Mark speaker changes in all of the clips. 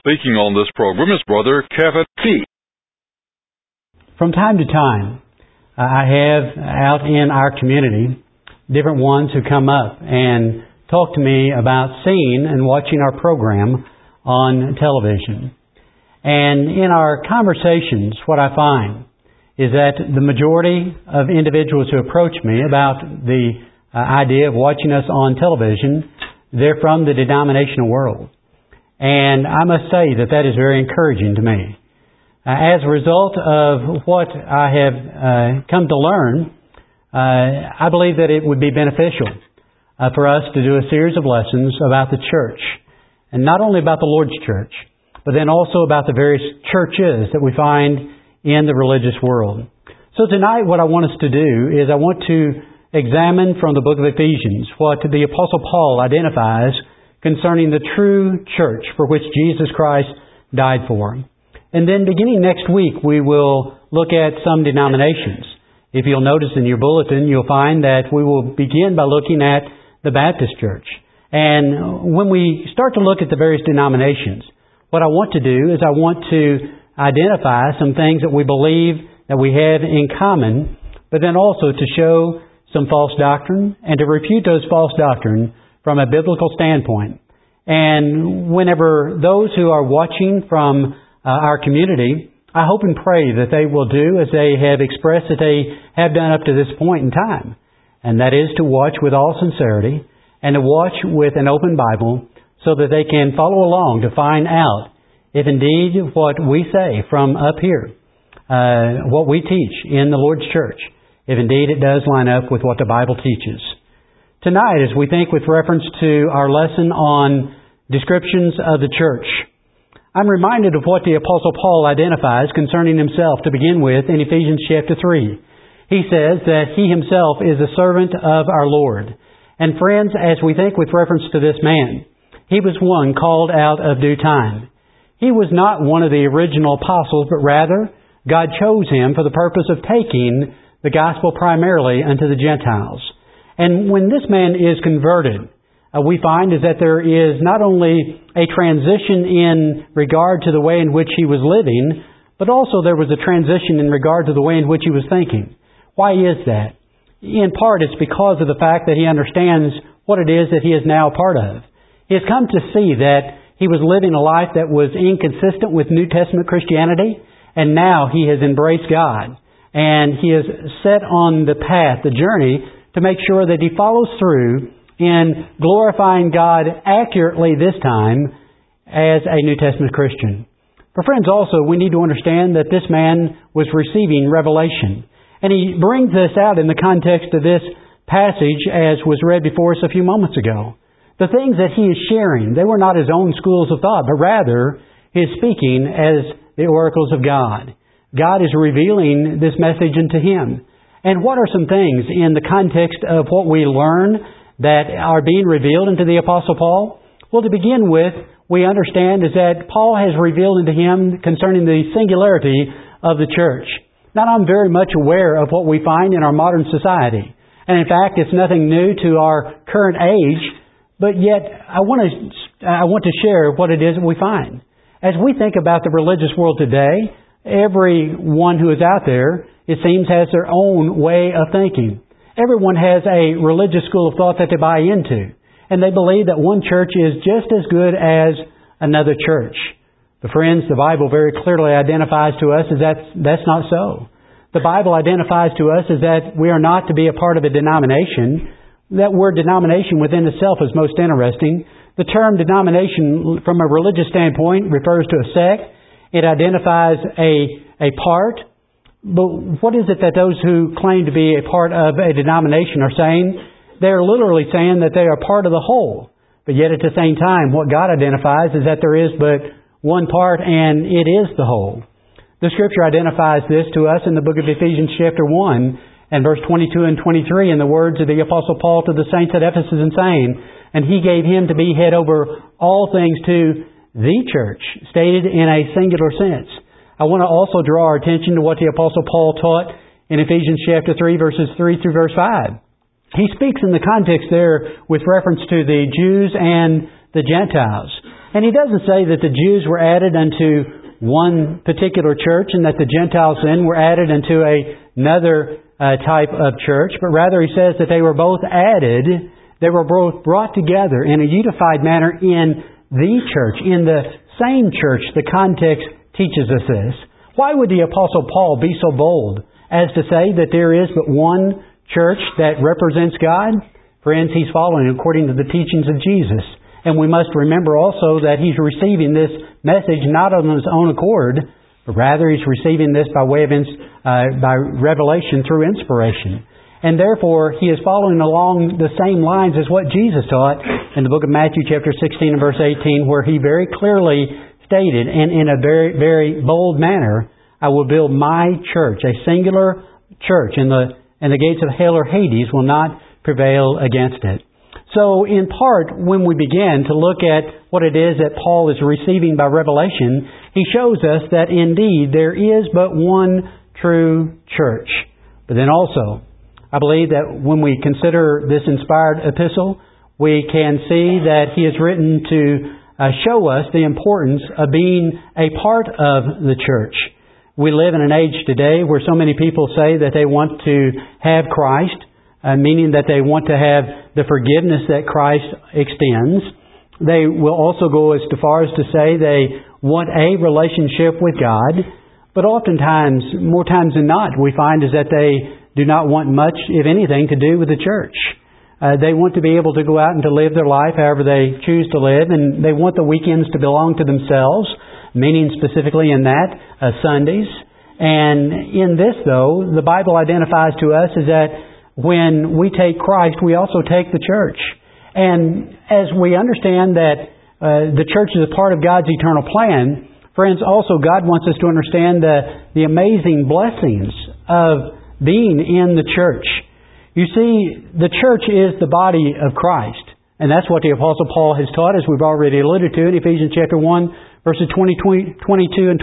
Speaker 1: Speaking on this program is Brother Kevin Fee.
Speaker 2: From time to time, I have out in our community different ones who come up and talk to me about seeing and watching our program on television. And in our conversations, what I find is that the majority of individuals who approach me about the idea of watching us on television, they're from the denominational world. And I must say that is very encouraging to me. As a result of what I have come to learn, I believe that it would be beneficial for us to do a series of lessons about the church. And not only about the Lord's church, but then also about the various churches that we find in the religious world. So tonight what I want us to do is I want to examine from the book of Ephesians what the Apostle Paul identifies concerning the true church for which Jesus Christ died for. And then beginning next week, we will look at some denominations. If you'll notice in your bulletin, you'll find that we will begin by looking at the Baptist Church. And when we start to look at the various denominations, what I want to do is I want to identify some things that we believe that we have in common, but then also to show some false doctrine and to refute those false doctrine from a biblical standpoint. And whenever those who are watching from our community, I hope and pray that they will do as they have expressed that they have done up to this point in time. And that is to watch with all sincerity and to watch with an open Bible so that they can follow along to find out if indeed what we say from up here, what we teach in the Lord's church, if indeed it does line up with what the Bible teaches. Tonight, as we think with reference to our lesson on descriptions of the church, I'm reminded of what the Apostle Paul identifies concerning himself to begin with in Ephesians chapter 3. He says that he himself is a servant of our Lord. And friends, as we think with reference to this man, he was one called out of due time. He was not one of the original apostles, but rather God chose him for the purpose of taking the gospel primarily unto the Gentiles. And when this man is converted, we find is that there is not only a transition in regard to the way in which he was living, but also there was a transition in regard to the way in which he was thinking. Why is that? In part, it's because of the fact that he understands what it is that he is now a part of. He has come to see that he was living a life that was inconsistent with New Testament Christianity, and now he has embraced God. And he is set on the path, the journey, to make sure that he follows through in glorifying God accurately this time as a New Testament Christian. For friends, also, we need to understand that this man was receiving revelation. And he brings this out in the context of this passage as was read before us a few moments ago. The things that he is sharing, they were not his own schools of thought, but rather he is speaking as the oracles of God. God is revealing this message unto him. And what are some things in the context of what we learn that are being revealed unto the Apostle Paul? Well, to begin with, we understand is that Paul has revealed unto him concerning the singularity of the church. Now, I'm very much aware of what we find in our modern society. And in fact, it's nothing new to our current age, but yet I want to share what it is that we find. As we think about the religious world today, everyone who is out there, it seems, has their own way of thinking. Everyone has a religious school of thought that they buy into. And they believe that one church is just as good as another church. But friends, the Bible very clearly identifies to us is that that's not so. The Bible identifies to us is that we are not to be a part of a denomination. That word denomination within itself is most interesting. The term denomination from a religious standpoint refers to a sect. It identifies a part. But what is it that those who claim to be a part of a denomination are saying? They're literally saying that they are part of the whole. But yet at the same time, what God identifies is that there is but one part and it is the whole. The Scripture identifies this to us in the book of Ephesians chapter 1 and verse 22 and 23 in the words of the Apostle Paul to the saints at Ephesus and saying, "And he gave him to be head over all things to the church," stated in a singular sense. I want to also draw our attention to what the Apostle Paul taught in Ephesians chapter 3, verses 3 through verse 5. He speaks in the context there with reference to the Jews and the Gentiles. And he doesn't say that the Jews were added unto one particular church and that the Gentiles then were added into another type of church, but rather he says that they were both added, they were both brought together in a unified manner in the church, in the same church. The context teaches us this. Why would the Apostle Paul be so bold as to say that there is but one church that represents God? Friends, he's following according to the teachings of Jesus. And we must remember also that he's receiving this message not on his own accord, but rather he's receiving this by way of by revelation through inspiration. And therefore, he is following along the same lines as what Jesus taught in the book of Matthew chapter 16 and verse 18, where he very clearly stated, and in a very, very bold manner, I will build my church, a singular church, and the gates of hell or Hades will not prevail against it. So, in part, when we begin to look at what it is that Paul is receiving by revelation, he shows us that indeed there is but one true church. But then also, I believe that when we consider this inspired epistle, we can see that he is written to show us the importance of being a part of the church. We live in an age today where so many people say that they want to have Christ, meaning that they want to have the forgiveness that Christ extends. They will also go as far as to say they want a relationship with God. But oftentimes, more times than not, we find is that they do not want much, if anything, to do with the church. They want to be able to go out and to live their life however they choose to live, and they want the weekends to belong to themselves, meaning specifically in that, Sundays. And in this, though, the Bible identifies to us is that when we take Christ, we also take the church. And as we understand that the church is a part of God's eternal plan, friends, also God wants us to understand the amazing blessings of being in the church. You see, the church is the body of Christ. And that's what the Apostle Paul has taught, as we've already alluded to in Ephesians chapter 1, verses 22 and 23.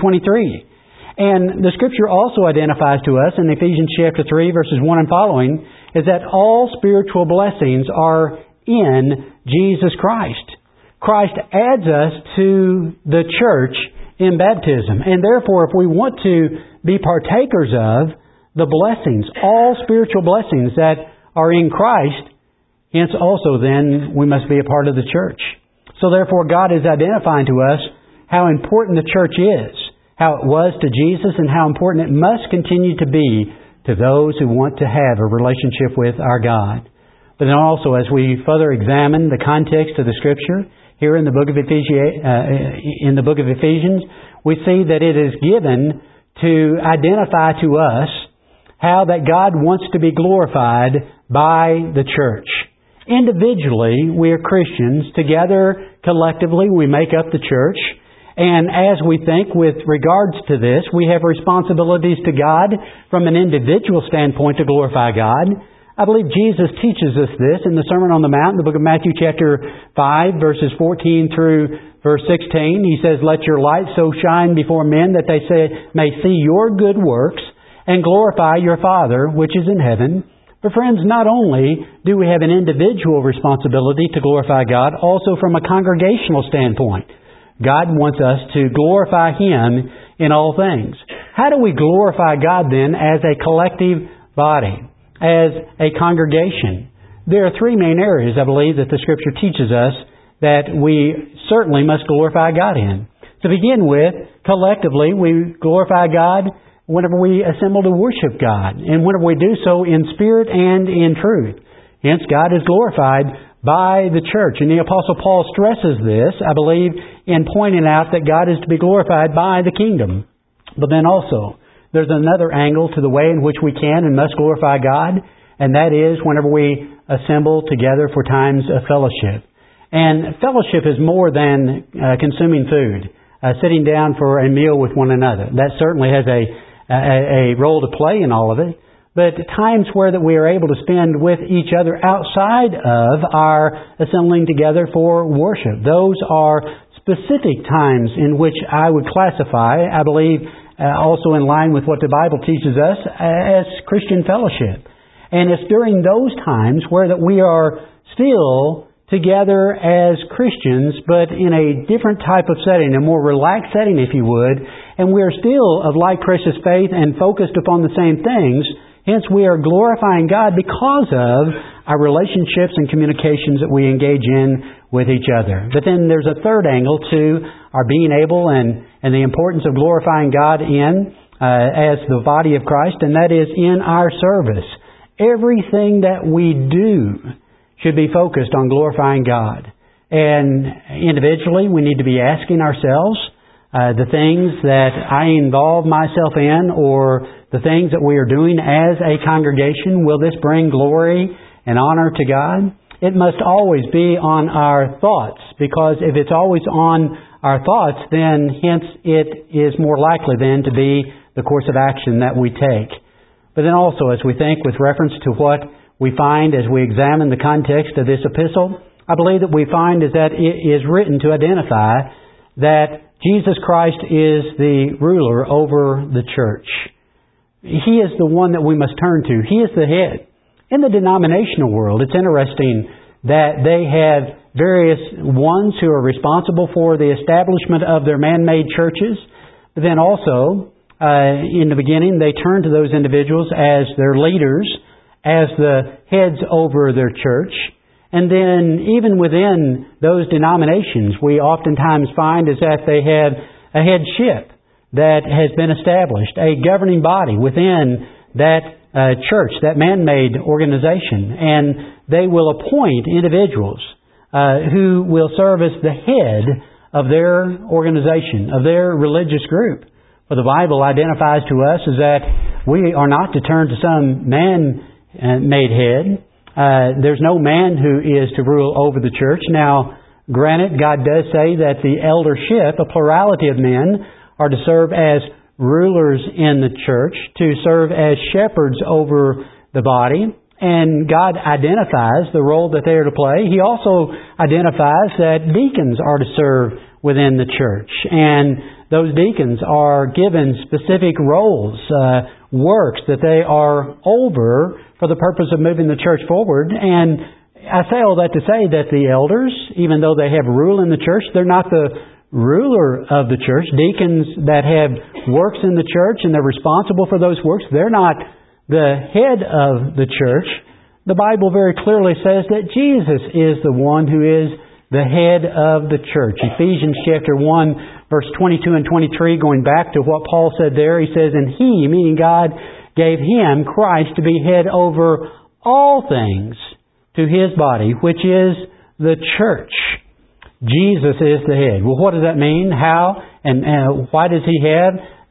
Speaker 2: And the Scripture also identifies to us in Ephesians chapter 3, verses 1 and following, is that all spiritual blessings are in Jesus Christ. Christ adds us to the church in baptism. And therefore, if we want to be partakers of the blessings, all spiritual blessings that are in Christ, hence also then we must be a part of the church. So therefore God is identifying to us how important the church is, how it was to Jesus, and how important it must continue to be to those who want to have a relationship with our God. But then also, as we further examine the context of the Scripture here in the book of Ephesians, we see that it is given to identify to us how that God wants to be glorified by the church. Individually, we are Christians. Together, collectively, we make up the church. And as we think with regards to this, we have responsibilities to God from an individual standpoint to glorify God. I believe Jesus teaches us this in the Sermon on the Mount, in the book of Matthew chapter 5, verses 14 through verse 16. He says, "Let your light so shine before men that they may see your good works and glorify your Father which is in heaven." But friends, not only do we have an individual responsibility to glorify God, also from a congregational standpoint. God wants us to glorify Him in all things. How do we glorify God then as a collective body, as a congregation? There are three main areas, I believe, that the Scripture teaches us that we certainly must glorify God in. To begin with, collectively, we glorify God whenever we assemble to worship God, and whenever we do so in spirit and in truth. Hence, God is glorified by the church. And the Apostle Paul stresses this, I believe, in pointing out that God is to be glorified by the kingdom. But then also, there's another angle to the way in which we can and must glorify God, and that is whenever we assemble together for times of fellowship. And fellowship is more than consuming food, sitting down for a meal with one another. That certainly has a role to play in all of it. But times where that we are able to spend with each other outside of our assembling together for worship. Those are specific times in which I would classify, I believe, also in line with what the Bible teaches us, as Christian fellowship. And it's during those times where that we are still together as Christians, but in a different type of setting, a more relaxed setting, if you would, and we are still of like precious faith and focused upon the same things. Hence, we are glorifying God because of our relationships and communications that we engage in with each other. But then there's a third angle to our being able and the importance of glorifying God as the body of Christ, and that is in our service. Everything that we do should be focused on glorifying God. And individually, we need to be asking ourselves the things that I involve myself in, or the things that we are doing as a congregation, will this bring glory and honor to God? It must always be on our thoughts, because if it's always on our thoughts, then hence it is more likely then to be the course of action that we take. But then also, as we think with reference to what we find as we examine the context of this epistle, I believe that we find is that it is written to identify that Jesus Christ is the ruler over the church. He is the one that we must turn to. He is the head. In the denominational world, it's interesting that they have various ones who are responsible for the establishment of their man-made churches, but then also, in the beginning, they turn to those individuals as their leaders, as the heads over their church. And then even within those denominations, we oftentimes find is that they have a headship that has been established, a governing body within that church, that man-made organization. And they will appoint individuals who will serve as the head of their organization, of their religious group. For the Bible identifies to us is that we are not to turn to some man-made head. There's no man who is to rule over the church. Now, granted, God does say that the eldership, a plurality of men, are to serve as rulers in the church, to serve as shepherds over the body. And God identifies the role that they are to play. He also identifies that deacons are to serve within the church. And those deacons are given specific roles, works that they are over for the purpose of moving the church forward. And I say all that to say that the elders, even though they have rule in the church, they're not the ruler of the church. Deacons that have works in the church and they're responsible for those works, they're not the head of the church. The Bible very clearly says that Jesus is the one who is the head of the church. Ephesians chapter 1, verse 22 and 23, going back to what Paul said there, he says, "And He," meaning God, "gave Him," Christ, "to be head over all things to His body, which is the church." Jesus is the head. Well, what does that mean? How and why does He have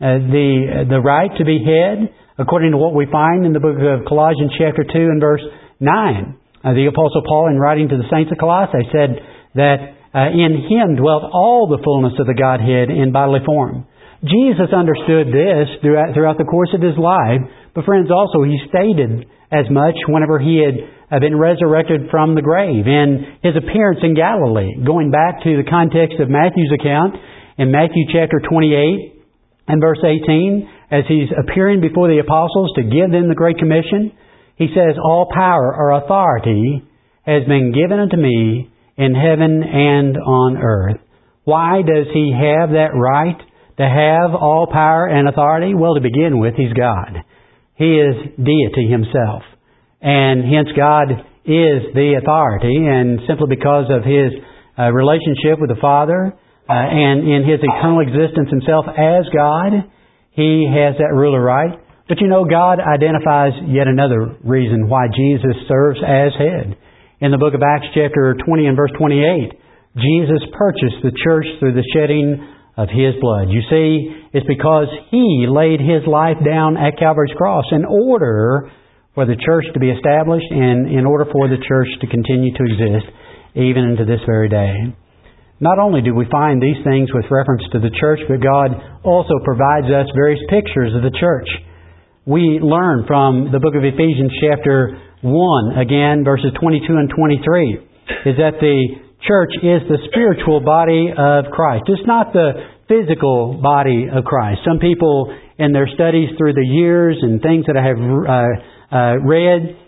Speaker 2: the right to be head? According to what we find in the book of Colossians chapter 2 and verse 9. The Apostle Paul, in writing to the saints of Colossae, said that in Him dwelt all the fullness of the Godhead in bodily form. Jesus understood this throughout the course of His life, but friends, also He stated as much whenever He had been resurrected from the grave. In His appearance in Galilee, going back to the context of Matthew's account, in Matthew chapter 28 and verse 18, as He's appearing before the apostles to give them the Great Commission, He says, "All power or authority has been given unto me in heaven and on earth." Why does He have that right to have all power and authority? Well, to begin with, He's God. He is deity Himself. And hence God is the authority, and simply because of His relationship with the Father and in His eternal existence Himself as God, He has that ruler right. But you know, God identifies yet another reason why Jesus serves as head. In the book of Acts chapter 20 and verse 28, Jesus purchased the church through the shedding of His blood. You see, it's because He laid His life down at Calvary's cross in order for the church to be established and in order for the church to continue to exist even into this very day. Not only do we find these things with reference to the church, but God also provides us various pictures of the church. We learn from the book of Ephesians chapter 1, again, verses 22 and 23, is that the church is the spiritual body of Christ. It's not the physical body of Christ. Some people, in their studies through the years and things that I have read,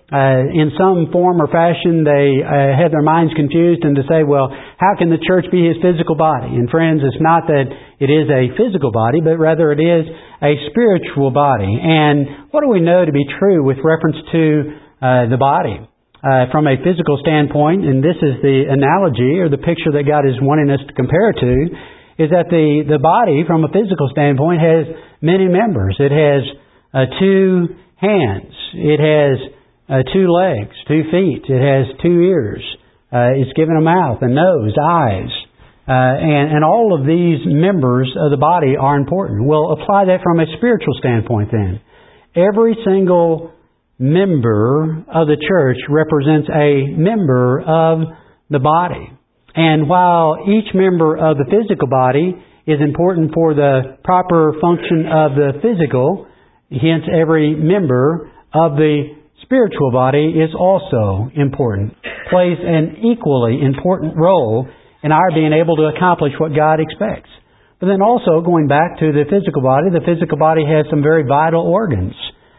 Speaker 2: in some form or fashion they have their minds confused and to say, well, how can the church be His physical body? And friends, it's not that it is a physical body, but rather it is a spiritual body. And what do we know to be true with reference to the body? From a physical standpoint, and this is the analogy or the picture that God is wanting us to compare to, is that the body, from a physical standpoint, has many members. It has 2 hands. It has 2 legs, 2 feet. It has 2 ears. It's given a mouth, a nose, eyes. And all of these members of the body are important. We'll apply that from a spiritual standpoint then. Every single member of the church represents a member of the body. And while each member of the physical body is important for the proper function of the physical, hence every member of the spiritual body is also important, plays an equally important role in our being able to accomplish what God expects. But then also, going back to the physical body has some very vital organs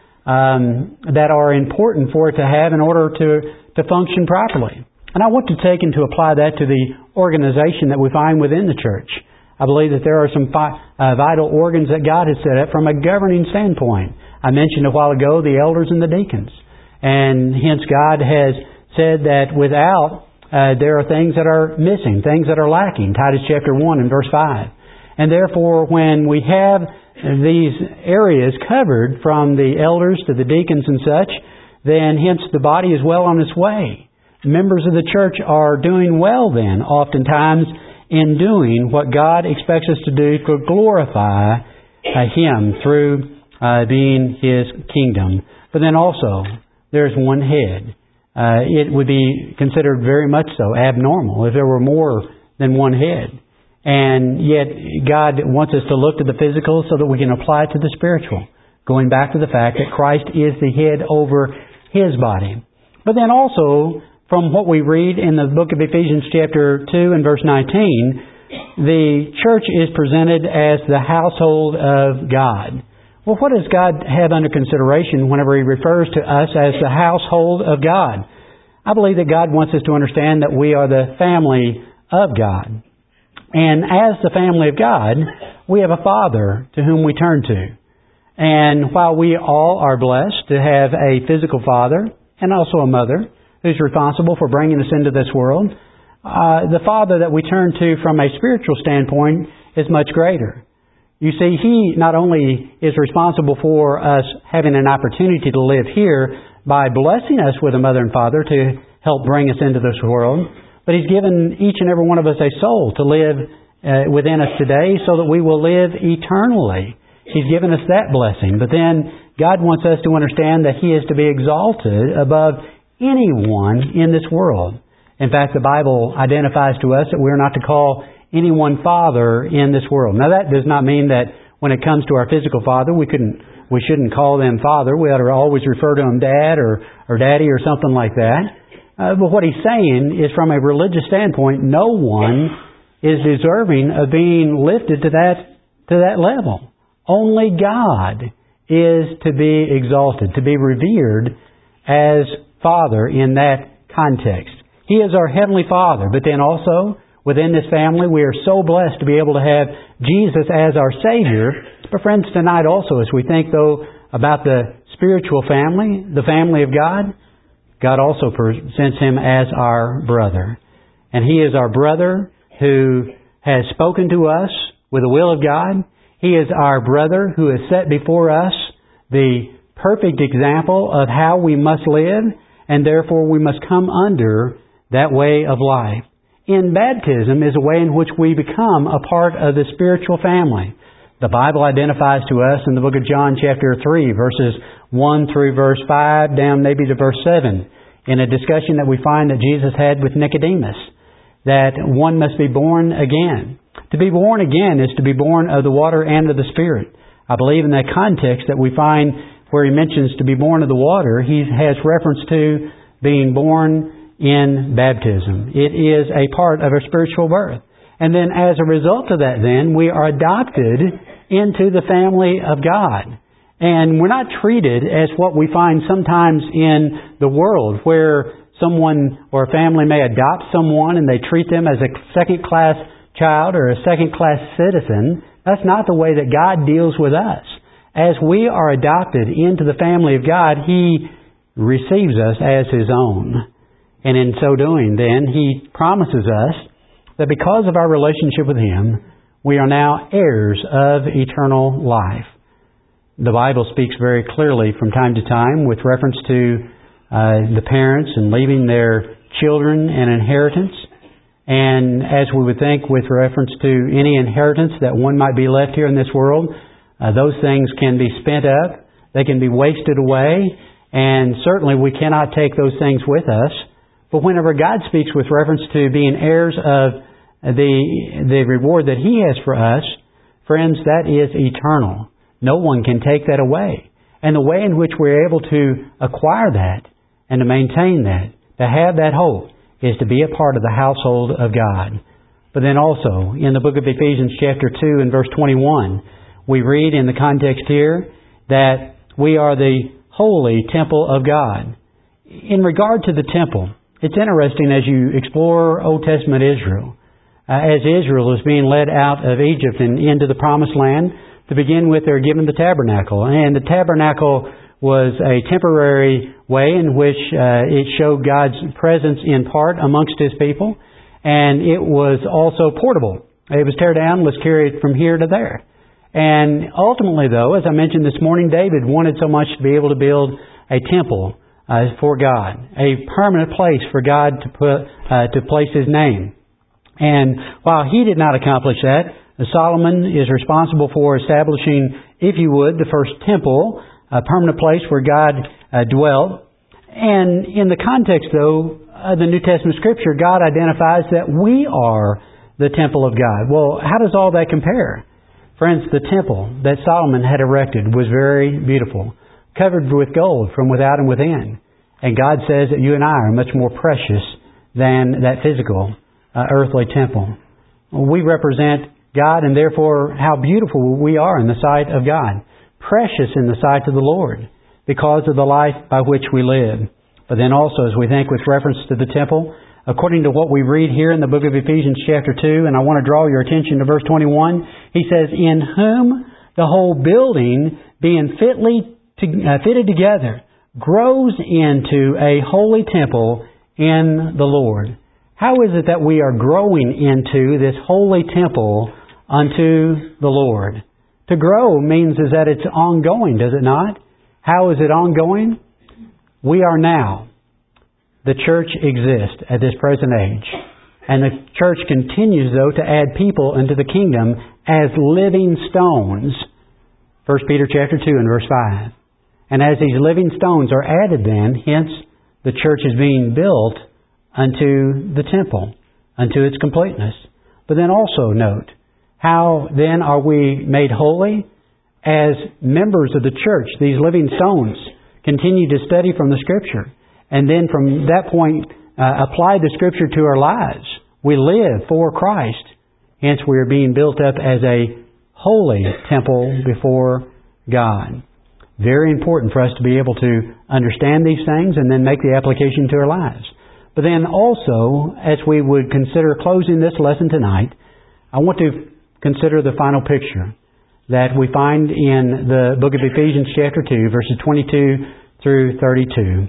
Speaker 2: that are important for it to have in order to function properly. And I want to take and to apply that to the organization that we find within the church. I believe that there are some vital organs that God has set up from a governing standpoint. I mentioned a while ago the elders and the deacons. And hence God has said that without, there are things that are missing, things that are lacking. Titus chapter 1 and verse 5. And therefore, when we have these areas covered from the elders to the deacons and such, then hence the body is well on its way. Members of the church are doing well then, oftentimes, in doing what God expects us to do to glorify Him through being His kingdom. But then also, there's one head. It would be considered very much so abnormal if there were more than one head. And yet, God wants us to look to the physical so that we can apply it to the spiritual. Going back to the fact that Christ is the head over His body. But then also, from what we read in the book of Ephesians chapter 2 and verse 19, the church is presented as the household of God. Well, what does God have under consideration whenever He refers to us as the household of God? I believe that God wants us to understand that we are the family of God. And as the family of God, we have a Father to whom we turn to. And while we all are blessed to have a physical father and also a mother who's responsible for bringing us into this world, the Father that we turn to from a spiritual standpoint is much greater. You see, He not only is responsible for us having an opportunity to live here by blessing us with a mother and father to help bring us into this world, but He's given each and every one of us a soul to live within us today so that we will live eternally. He's given us that blessing. But then God wants us to understand that He is to be exalted above anyone in this world. In fact, the Bible identifies to us that we're not to call anyone father in this world. Now that does not mean that when it comes to our physical father, we shouldn't call them father. We ought to always refer to them dad or daddy or something like that. But what He's saying is, from a religious standpoint, no one is deserving of being lifted to that level. Only God is to be exalted, to be revered as Father in that context. He is our Heavenly Father, but then also within this family we are so blessed to be able to have Jesus as our Savior. But friends, tonight also, as we think though about the spiritual family, the family of God, God also presents Him as our brother. And He is our brother who has spoken to us with the will of God. He is our brother who has set before us the perfect example of how we must live, and therefore we must come under that way of life. In baptism is a way in which we become a part of the spiritual family. The Bible identifies to us in the book of John chapter 3, verses 1 through verse 5, down maybe to verse 7, in a discussion that we find that Jesus had with Nicodemus, that one must be born again. To be born again is to be born of the water and of the Spirit. I believe in that context that we find where He mentions to be born of the water, He has reference to being born in baptism. It is a part of our spiritual birth. And then as a result of that then, we are adopted into the family of God. And we're not treated as what we find sometimes in the world, where someone or a family may adopt someone and they treat them as a second-class child or a second-class citizen. That's not the way that God deals with us. As we are adopted into the family of God, He receives us as His own. And in so doing, then, He promises us that because of our relationship with Him, we are now heirs of eternal life. The Bible speaks very clearly from time to time with reference to the parents and leaving their children an inheritance. And as we would think with reference to any inheritance that one might be left here in this world, those things can be spent up, they can be wasted away, and certainly we cannot take those things with us. But whenever God speaks with reference to being heirs of the reward that He has for us, friends, that is eternal. No one can take that away. And the way in which we're able to acquire that and to maintain that, to have that hope, is to be a part of the household of God. But then also, in the book of Ephesians chapter 2 and verse 21, we read in the context here that we are the holy temple of God. In regard to the temple, it's interesting as you explore Old Testament Israel, as Israel is being led out of Egypt and into the Promised Land. To begin with, they're given the tabernacle. And the tabernacle was a temporary way in which it showed God's presence in part amongst His people. And it was also portable. It was tear down, let's carry it from here to there. And ultimately, though, as I mentioned this morning, David wanted so much to be able to build a temple for God, a permanent place for God to place His name. And while he did not accomplish that, Solomon is responsible for establishing, if you would, the first temple, a permanent place where God dwelled. And in the context, though, of the New Testament Scripture, God identifies that we are the temple of God. Well, how does all that compare? Friends, the temple that Solomon had erected was very beautiful, covered with gold from without and within. And God says that you and I are much more precious than that physical, earthly temple. We represent God, and therefore how beautiful we are in the sight of God. Precious in the sight of the Lord because of the life by which we live. But then also, as we think with reference to the temple, according to what we read here in the book of Ephesians chapter 2, and I want to draw your attention to verse 21, he says, "In whom the whole building, being fitted together, grows into a holy temple in the Lord." How is it that we are growing into this holy temple unto the Lord? To grow means is that it's ongoing, does it not? How is it ongoing? We are now. The church exists at this present age. And the church continues, though, to add people into the kingdom as living stones. 1 Peter chapter 2 and verse 5. And as these living stones are added then, hence the church is being built unto the temple, unto its completeness. But then also note, how then are we made holy? As members of the church, these living stones continue to study from the Scripture. And then from that point, apply the Scripture to our lives. We live for Christ. Hence we are being built up as a holy temple before God. Very important for us to be able to understand these things and then make the application to our lives. But then also, as we would consider closing this lesson tonight, I want to consider the final picture that we find in the book of Ephesians chapter 2, verses 22 through 32.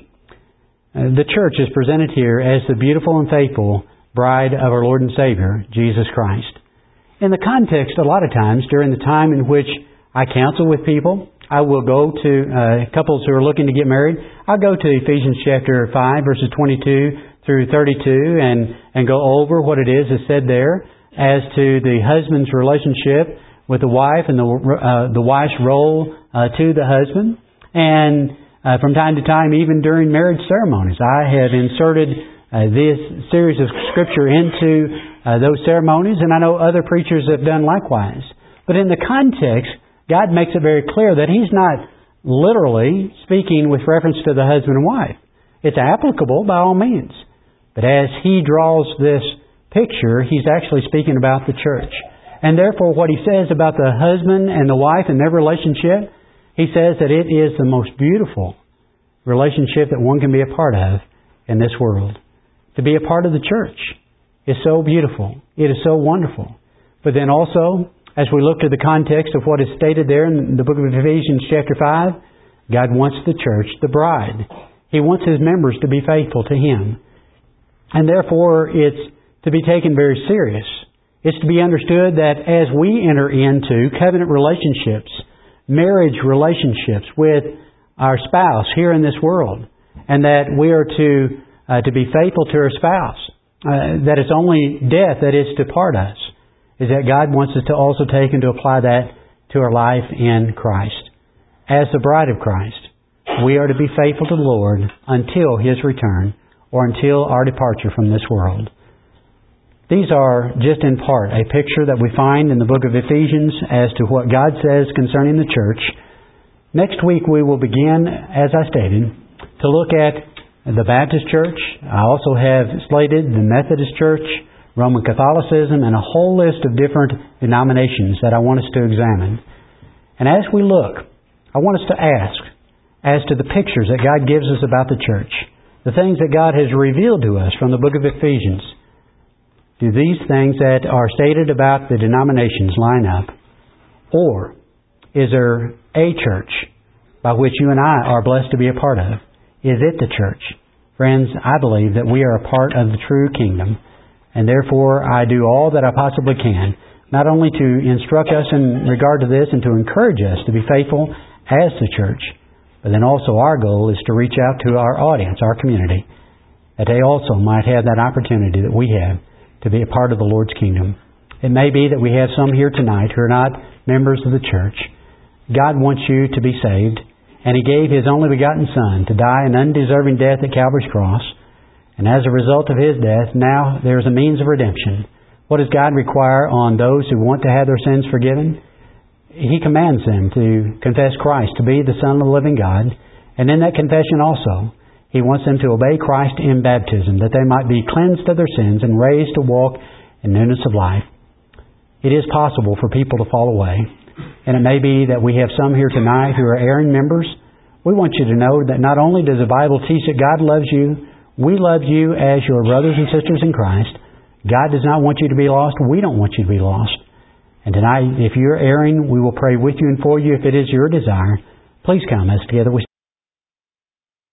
Speaker 2: The church is presented here as the beautiful and faithful bride of our Lord and Savior, Jesus Christ. In the context, a lot of times, during the time in which I counsel with people, I will go to couples who are looking to get married. I'll go to Ephesians chapter 5, verses 22 through 32 and go over what it is that's said there as to the husband's relationship with the wife and the wife's role to the husband. And from time to time, even during marriage ceremonies, I have inserted this series of Scripture into those ceremonies, and I know other preachers have done likewise. But in the context, God makes it very clear that He's not literally speaking with reference to the husband and wife. It's applicable by all means. But as He draws this picture, He's actually speaking about the church. And therefore, what He says about the husband and the wife and their relationship, He says that it is the most beautiful relationship that one can be a part of in this world. To be a part of the church is so beautiful. It is so wonderful. But then also, as we look to the context of what is stated there in the book of Ephesians chapter 5, God wants the church, the bride. He wants His members to be faithful to Him. And therefore, it's to be taken very serious. It's to be understood that as we enter into covenant relationships, marriage relationships with our spouse here in this world, and that we are to be faithful to our spouse, that it's only death that is to part us, is that God wants us to also take and to apply that to our life in Christ. As the bride of Christ, we are to be faithful to the Lord until His return or until our departure from this world. These are just in part a picture that we find in the book of Ephesians as to what God says concerning the church. Next week we will begin, as I stated, to look at the Baptist Church. I also have slated the Methodist Church, Roman Catholicism, and a whole list of different denominations that I want us to examine. And as we look, I want us to ask as to the pictures that God gives us about the church, the things that God has revealed to us from the book of Ephesians. Do these things that are stated about the denominations line up? Or is there a church by which you and I are blessed to be a part of? Is it the church? Friends, I believe that we are a part of the true kingdom, and therefore I do all that I possibly can, not only to instruct us in regard to this and to encourage us to be faithful as the church, but then also our goal is to reach out to our audience, our community, that they also might have that opportunity that we have to be a part of the Lord's kingdom. It may be that we have some here tonight who are not members of the church. God wants you to be saved, and He gave His only begotten Son to die an undeserving death at Calvary's cross. And as a result of His death, now there is a means of redemption. What does God require on those who want to have their sins forgiven? He commands them to confess Christ to be the Son of the living God. And in that confession also, He wants them to obey Christ in baptism, that they might be cleansed of their sins and raised to walk in newness of life. It is possible for people to fall away. And it may be that we have some here tonight who are erring members. We want you to know that not only does the Bible teach that God loves you, we love you as your brothers and sisters in Christ. God does not want you to be lost. We don't want you to be lost. And tonight, if you're erring, we will pray with you and for you if it is your desire. Please come as together we